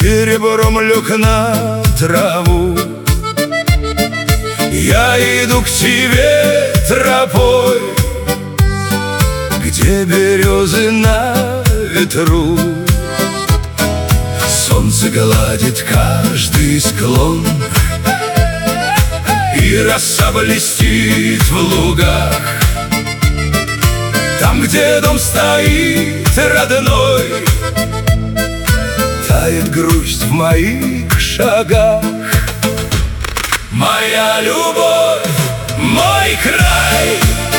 серебром лег на траву. Я иду к тебе тропой, где березы на ветру. Солнце гладит каждый склон, и роса блестит в лугах. Там, где дом стоит родной, тает грусть в моих шагах. Моя любовь, мой край,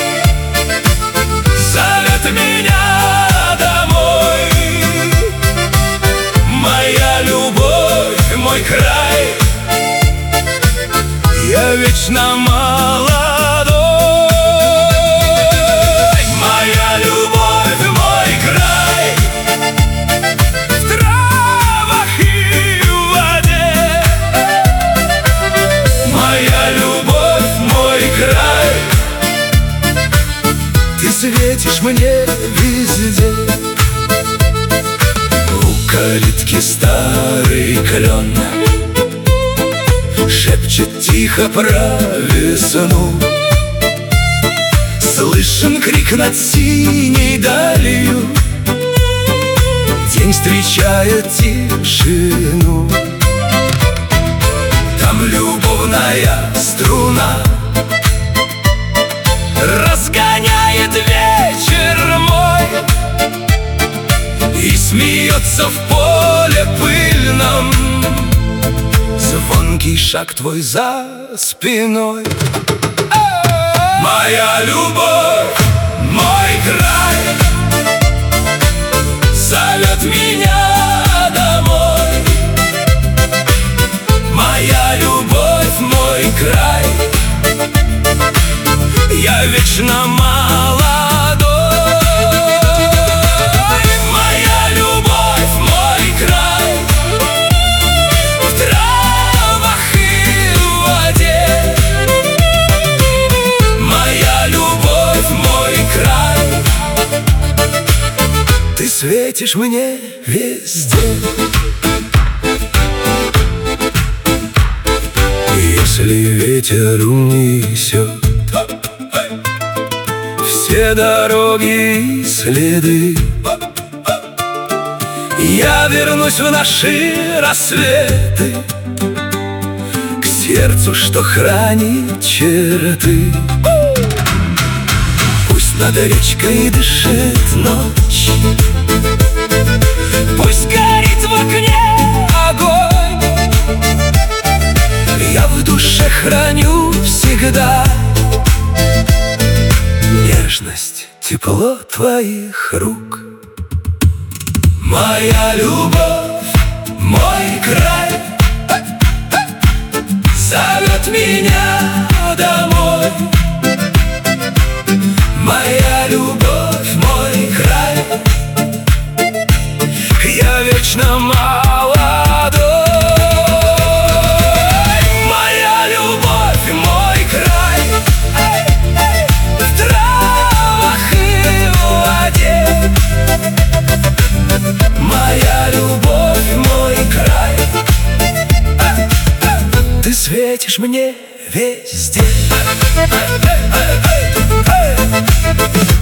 зовет меня домой. Моя любовь, мой край, я вечно молодой. Моя любовь, мой край, в травах и в воде. Моя любовь, мой край, ты светишь мне везде. У калитки старый клен шепчет тихо про весну. Слышен крик над синей далью, день встречает тишину. Там любовная струна разгоняет вечер мой, и смеется в поле пыльном звонкий шаг твой за спиной. Моя любовь, мой край, зовет меня домой. Моя любовь, мой край, я вечно молодой. Моя любовь, мой край, в травах и в воде. Моя любовь, мой край, ты светишь мне везде. Если ветер унесет все дороги и следы, я вернусь в наши рассветы, к сердцу, что хранит черты. Пусть над речкой дышит ночь, пусть горит в окне огонь, я в душе храню всегда нежность, тепло твоих рук. Моя любовь, мой край, зовет меня домой. Моя любовь, мой край, я вечно молодой. Моя любовь, мой край, в травах и в воде. Моя любовь, мой край, ты светишь мне везде.